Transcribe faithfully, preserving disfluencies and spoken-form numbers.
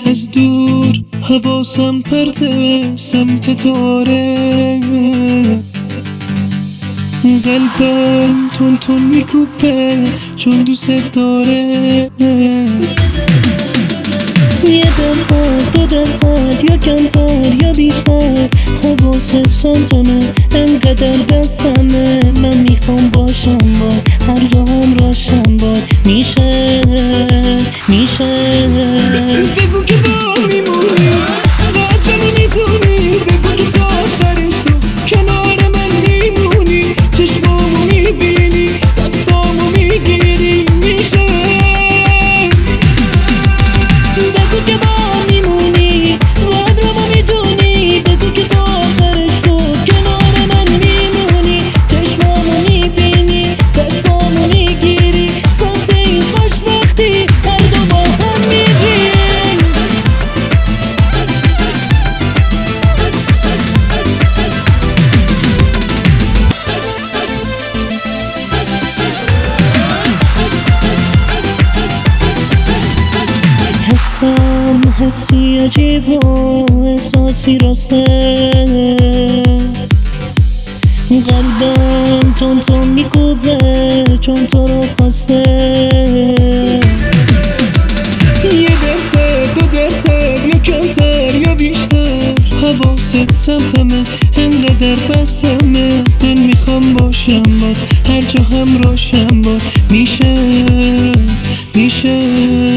از دور حواسم پرته سمت تاره، قلبم تون تون میکوبه چون دوست داره. یه درصد دو درصد یا کمتر یا بیشتر حواست سمتمه، انقدر دستمه. من میخوام باشم باد هر جا هم راشم باد میشه میشه. بگو که با میمونی قدرمو میدونی، بگو که تا آخرش تو کنار من میمونی، چشمامو میبینی دستامو میگیری میشه. بگو که با میمونی قدرمو میدونی، بگو که تا آخرش تو کنار من میمونی، چشمامو میبینی دستامو میگیری، سمت این خوشبختی هر دو با هم میریم. حسم حسی عجیب و احساسی راسته، قلبم تون تون میکوبه چون تو رو خواسته. یه درصد دو درصد یا کمتر یا بیشتر حواست سمتمه، انقدر بسمه. من میخوام باشم باد هر جا هم راشم باد میشه میشه.